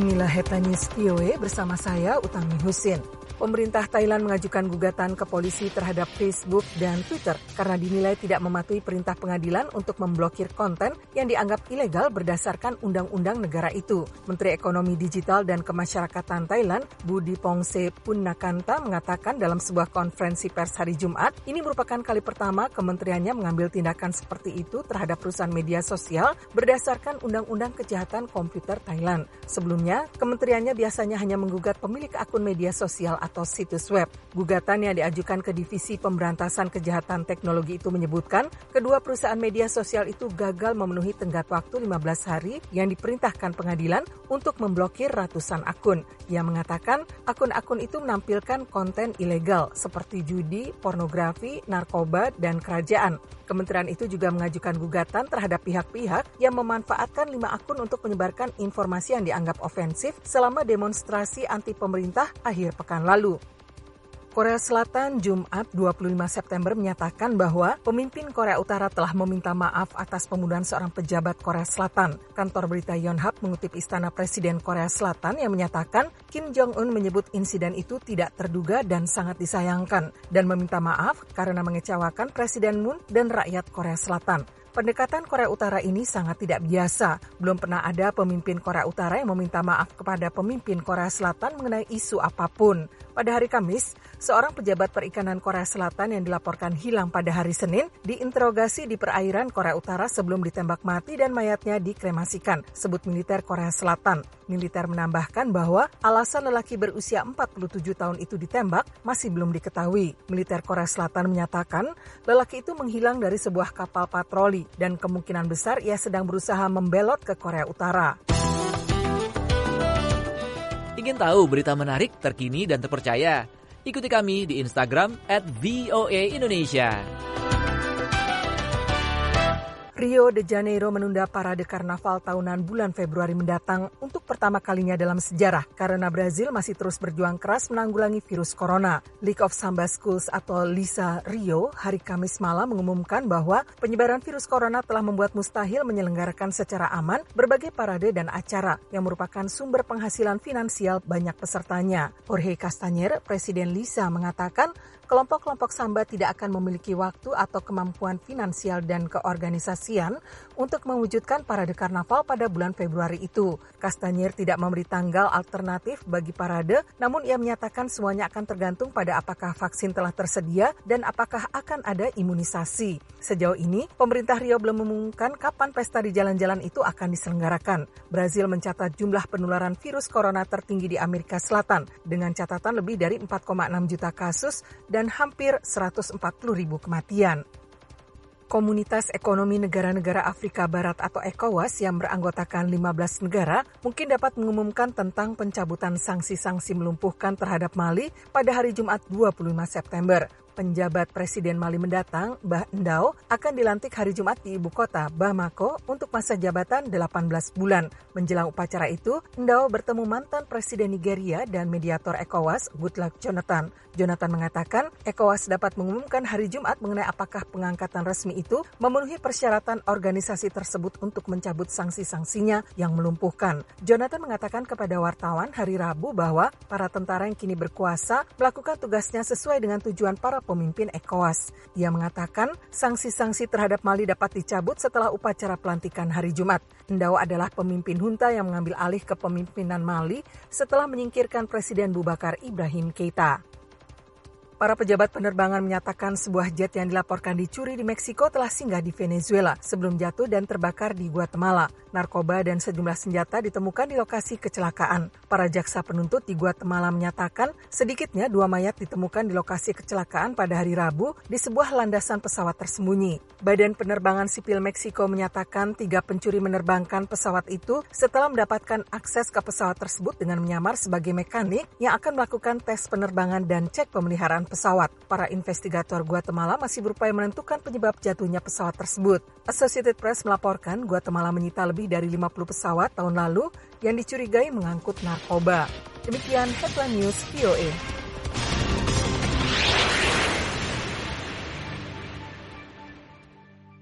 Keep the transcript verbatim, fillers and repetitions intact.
Inilah Headline News V O A bersama saya Utami Husin. Pemerintah Thailand mengajukan gugatan ke polisi terhadap Facebook dan Twitter karena dinilai tidak mematuhi perintah pengadilan untuk memblokir konten yang dianggap ilegal berdasarkan undang-undang negara itu. Menteri Ekonomi Digital dan Kemasyarakatan Thailand, Budi Pongse Punnakanta, mengatakan dalam sebuah konferensi pers hari Jumat, ini merupakan kali pertama kementeriannya mengambil tindakan seperti itu terhadap perusahaan media sosial berdasarkan Undang-Undang Kejahatan Komputer Thailand. Sebelumnya, kementeriannya biasanya hanya menggugat pemilik akun media sosial atau situs web. Gugatan yang diajukan ke Divisi Pemberantasan Kejahatan Teknologi itu menyebutkan kedua perusahaan media sosial itu gagal memenuhi tenggat waktu lima belas hari yang diperintahkan pengadilan untuk memblokir ratusan akun. Ia mengatakan akun-akun itu menampilkan konten ilegal seperti judi, pornografi, narkoba, dan kerajaan. Kementerian itu juga mengajukan gugatan terhadap pihak-pihak yang memanfaatkan lima akun untuk menyebarkan informasi yang dianggap ofensif selama demonstrasi anti pemerintah akhir pekan lalu. Korea Selatan Jumat dua puluh lima September menyatakan bahwa pemimpin Korea Utara telah meminta maaf atas pembunuhan seorang pejabat Korea Selatan. Kantor berita Yonhap mengutip Istana Presiden Korea Selatan yang menyatakan Kim Jong-un menyebut insiden itu tidak terduga dan sangat disayangkan dan meminta maaf karena mengecewakan Presiden Moon dan rakyat Korea Selatan. Pendekatan Korea Utara ini sangat tidak biasa. Belum pernah ada pemimpin Korea Utara yang meminta maaf kepada pemimpin Korea Selatan mengenai isu apapun. Pada hari Kamis, seorang pejabat perikanan Korea Selatan yang dilaporkan hilang pada hari Senin diinterogasi di perairan Korea Utara sebelum ditembak mati dan mayatnya dikremasikan, sebut militer Korea Selatan. Militer menambahkan bahwa alasan lelaki berusia empat puluh tujuh tahun itu ditembak masih belum diketahui. Militer Korea Selatan menyatakan lelaki itu menghilang dari sebuah kapal patroli dan kemungkinan besar ia sedang berusaha membelot ke Korea Utara. Ingin tahu berita menarik, terkini, dan terpercaya? Ikuti kami di Instagram at V O A Indonesia. Rio de Janeiro menunda parade karnaval tahunan bulan Februari mendatang untuk pertama kalinya dalam sejarah karena Brazil masih terus berjuang keras menanggulangi virus corona. League of Samba Schools atau LISA Rio hari Kamis malam mengumumkan bahwa penyebaran virus corona telah membuat mustahil menyelenggarakan secara aman berbagai parade dan acara yang merupakan sumber penghasilan finansial banyak pesertanya. Jorge Castañer, Presiden LISA, mengatakan kelompok-kelompok samba tidak akan memiliki waktu atau kemampuan finansial dan keorganisasian untuk mewujudkan parade karnaval pada bulan Februari itu. Castañer tidak memberi tanggal alternatif bagi parade, namun ia menyatakan semuanya akan tergantung pada apakah vaksin telah tersedia dan apakah akan ada imunisasi. Sejauh ini, pemerintah Rio belum mengumumkan kapan pesta di jalan-jalan itu akan diselenggarakan. Brazil mencatat jumlah penularan virus corona tertinggi di Amerika Selatan dengan catatan lebih dari empat koma enam juta kasus dan hampir seratus empat puluh ribu kematian. Komunitas Ekonomi Negara-Negara Afrika Barat atau ECOWAS yang beranggotakan lima belas negara mungkin dapat mengumumkan tentang pencabutan sanksi-sanksi melumpuhkan terhadap Mali pada hari Jumat dua puluh lima September. Penjabat Presiden Mali mendatang, Bah Ndao, akan dilantik hari Jumat di ibu kota, Bamako, untuk masa jabatan delapan belas bulan. Menjelang upacara itu, Ndao bertemu mantan Presiden Nigeria dan mediator ECOWAS, Goodluck Jonathan. Jonathan mengatakan, ECOWAS dapat mengumumkan hari Jumat mengenai apakah pengangkatan resmi itu memenuhi persyaratan organisasi tersebut untuk mencabut sanksi-sanksinya yang melumpuhkan. Jonathan mengatakan kepada wartawan hari Rabu bahwa para tentara yang kini berkuasa melakukan tugasnya sesuai dengan tujuan para pemimpin ECOWAS. Ia mengatakan sanksi-sanksi terhadap Mali dapat dicabut setelah upacara pelantikan hari Jumat. Ndao adalah pemimpin junta yang mengambil alih kepemimpinan Mali setelah menyingkirkan Presiden Boubacar Ibrahim Keita. Para pejabat penerbangan menyatakan sebuah jet yang dilaporkan dicuri di Meksiko telah singgah di Venezuela sebelum jatuh dan terbakar di Guatemala. Narkoba dan sejumlah senjata ditemukan di lokasi kecelakaan. Para jaksa penuntut di Guatemala menyatakan sedikitnya dua mayat ditemukan di lokasi kecelakaan pada hari Rabu di sebuah landasan pesawat tersembunyi. Badan Penerbangan Sipil Meksiko menyatakan tiga pencuri menerbangkan pesawat itu setelah mendapatkan akses ke pesawat tersebut dengan menyamar sebagai mekanik yang akan melakukan tes penerbangan dan cek pemeliharaan pesawat. Para investigator Guatemala masih berupaya menentukan penyebab jatuhnya pesawat tersebut. Associated Press melaporkan Guatemala menyita lebih dari lima puluh pesawat tahun lalu yang dicurigai mengangkut narkoba. Demikian Headline News V O A.